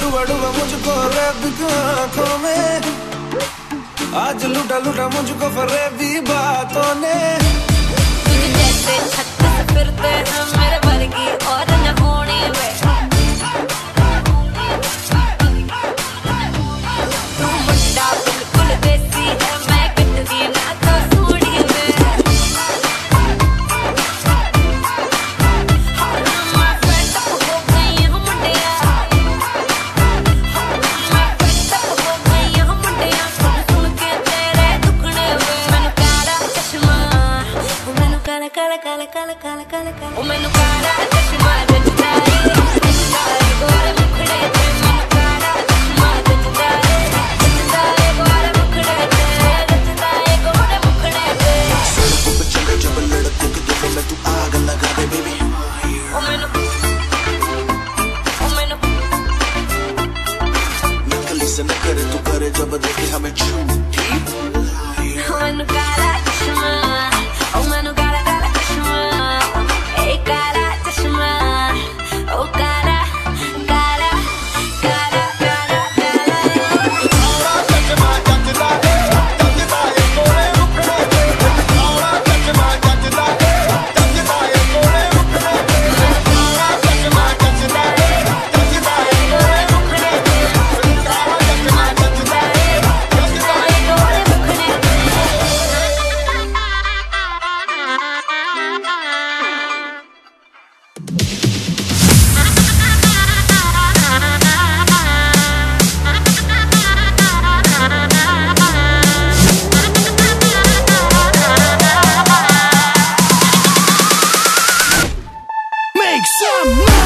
डूबा डूबा मुझको रैप की आंखों में, आज लूटा लूटा मुझको फरेबी बातों ने। जैसे छत से फिरते हैं मेरे वर्गी और न होने वे, तू मुंडा बिल्कुल देसी है, मैं कितनी ना तो सूढ़ी में। मैं fed up हो गई हूँ मुंडिया, मैं fed up हो गई हूँ मुंडिया, सुन के तेरे दुखड़े वे। मैनू काला चश्मा, मैनू काला काला काला काला काला काला काला, मैनू काला चश्मा जचदा है गोरे मुखड़े ते। मैनू काला चश्मा जचदा है गोरे मुखड़े ते, जचदा है गोरे मुखड़े ते। सड़कों पे चले जब लड़कों के दिलों में तू आग लगा दे बेबी। नकली से न करे तू करे जब देखे हमें झूठी। मैनू काला चश्मा, मैनू काला काला चश्मा, ए काला चश्मा, ओ काला काला काला काला काला। काला चश्मा जचदा है गोरे मुखड़े ते, काला चश्मा जचदा है गोरे मुखड़े ते, काला चश्मा जचदा है गोरे मुखड़े ते, काला चश्मा जचदा है गोरे मुखड़े ते। Make some noise!